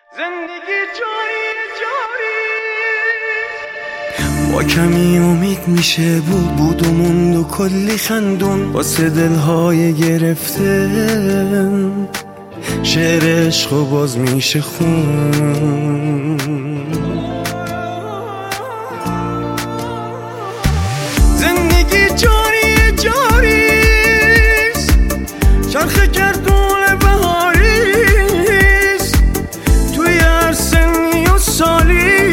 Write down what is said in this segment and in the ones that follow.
زندگی جاری با کمی امید میشه بود و موند و کلی خندون واسه دلهای گرفته شعر عشق و باز میشه خون. زندگی جاریست چرخ گردون بهاریست توی هر سنی و سالی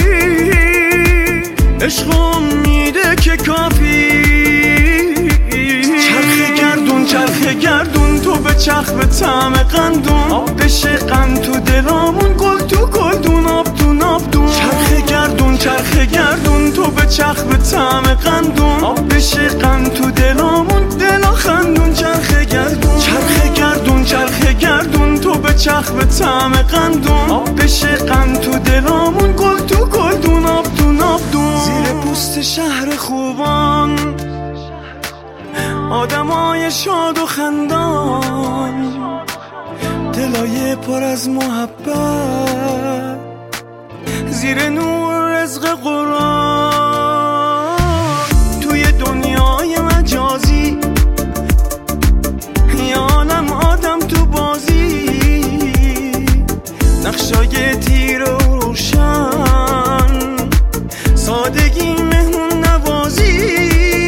عشق امیده که کافی چرخ گردون تو به چرخ به طعم قندون بشه قند تو دلامون گل تو گلدون آب تو نابدون چرخ گردون تو به چرخ به طعم قندون بشه قند تو دلامون دلا خندون چرخ گردون تو به چرخ به طعم قندون بشه قند تو دلامون گل تو گلدون آب تو نابدون. زیر پوست شهر خوبان آدمای شاد و خندان دلای پر از محبت زیر نور رزق قرآن توی دنیای مجازی یه عالم آدم تو بازی نقشای تیر و روشن سادگی مهمون نوازی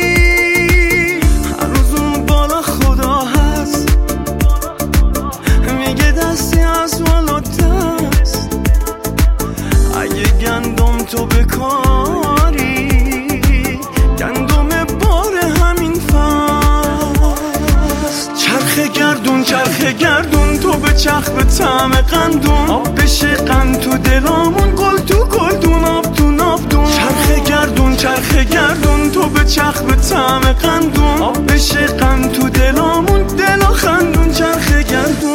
گندم تو بکاری گندم بار همین فصل چرخ گردون تو به چرخ به طعم قندون بشه قند تو دلامون گل تو گلدون آب تو نابدون چرخ گردون تو به چرخ به طعم قندون بشه قند تو دلامون دلا خندون چرخ گردون.